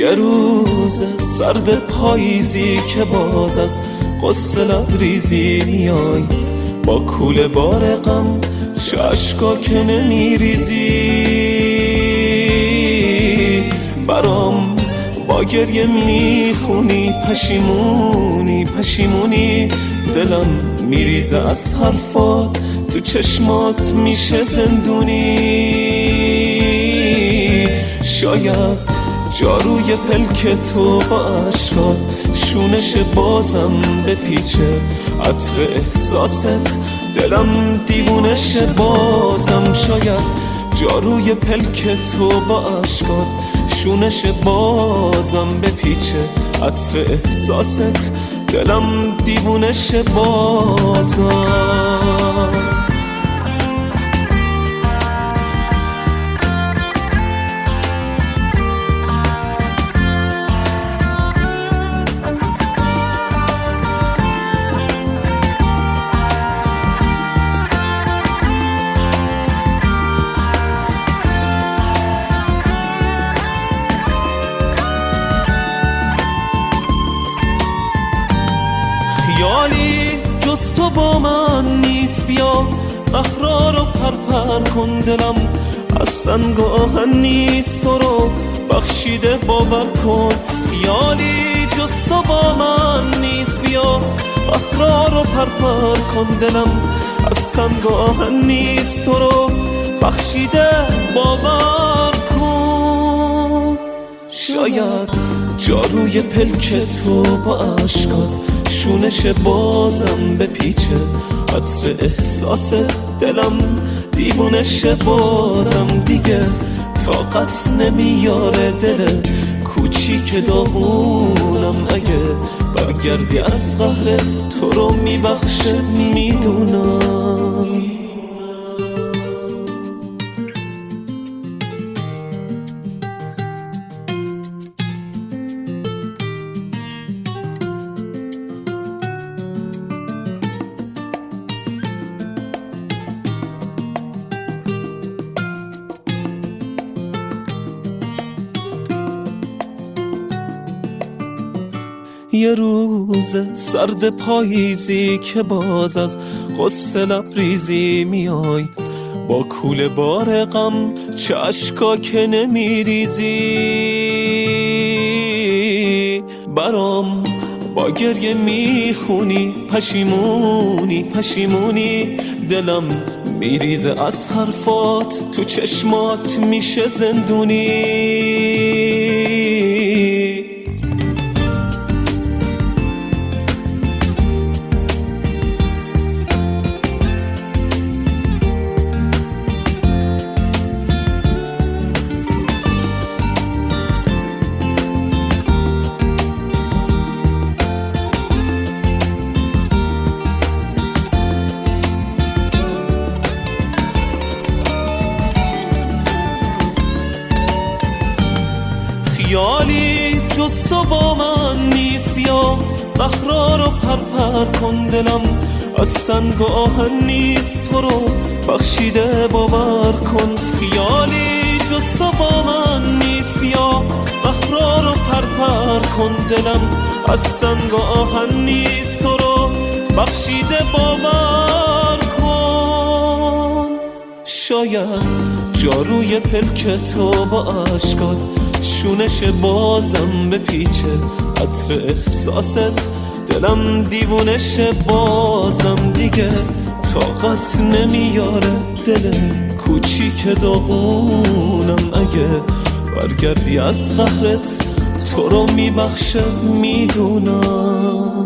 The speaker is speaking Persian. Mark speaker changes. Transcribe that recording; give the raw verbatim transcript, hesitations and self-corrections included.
Speaker 1: یه روز سرد پاییزی که باز از قصه لبریزی میای، با کوله بار غم چشکا که نمیریزی، برام با گریه میخونی پشیمونی پشیمونی، دلم میریزه از حرفات، تو چشمات میشه زندونی. شاید جاروی پلک تو با عشقات شونش بازم بپیچه، عطر احساست دلم دیوونش بازم. شاید جاروی پلک تو با عشقات شونش بازم بپیچه، عطر احساست دلم دیوونش بازم. خیالی جز تو با من نیست، بیا قهرا رو پرپر کن، دلم از سنگ و آهن نیست، تو رو بخشیده باور کن. خیالی جز تو با من نیست، بیا قهرا رو پرپر کن، دلم از سنگ و آهن نیست، تو رو بخشیده باور کن. شاید جاروی پلک تو با عشقات شونش بازم بپیچه، عطر احساس دلم دیوونش بازم. دیگه طاقت نمیاره دل کوچیک داغونم، اگه برگردی از قهرت تو رو میبخشه میدونم. یه روز سرد پاییزی که باز از قصه لبریزی میای، با کوله بار غم چشکا که نمیریزی، برام با گریه میخونی پشیمونی پشیمونی، دلم میریزه از حرفات، تو چشمات میشه زندونی. خیالی جز تو با من نیست، بیا قهرا رو پرپر کن، دلم از سنگ و آهن نیست، تو رو بخشیده باور کن. خیالی جز تو با من نیست، بیا قهرا رو پرپر کن، دلم از سنگ و آهن نیست، تو رو بخشیده باور کن. شاید جاروی پلک تو با عشقات شونش بازم بپیچه، عطر احساست دلم دیوونش بازم. دیگه طاقت نمیاره دل کوچیک داغونم، اگه برگردی از قهرت تو رو میبخشه میدونم.